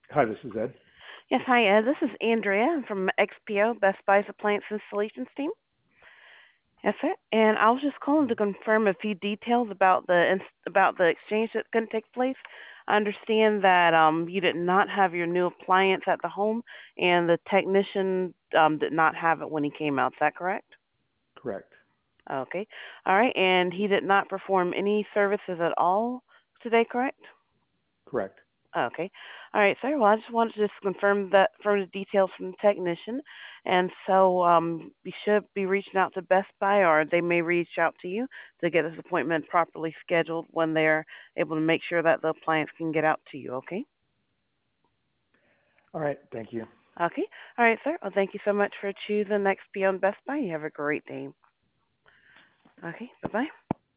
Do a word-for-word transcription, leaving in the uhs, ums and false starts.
Hi, this is Ed. Yes, hi Ed. This is Andrea. I'm from X P O, Best Buy's Appliance Installations team. Yes, sir. And I was just calling to confirm a few details about the ins- about the exchange that's going to take place. I understand that um, you did not have your new appliance at the home, and the technician um, did not have it when he came out. Is that correct? Correct. Okay. All right. And he did not perform any services at all today, correct? Correct. Okay. All right, sir. Well, I just wanted to just confirm that further details from the technician. And so um, we should be reaching out to Best Buy, or they may reach out to you to get this appointment properly scheduled when they're able to make sure that the appliance can get out to you, okay? All right. Thank you. Okay. All right, sir. Well, thank you so much for choosing X P on Best Buy. You have a great day. Okay. Bye-bye.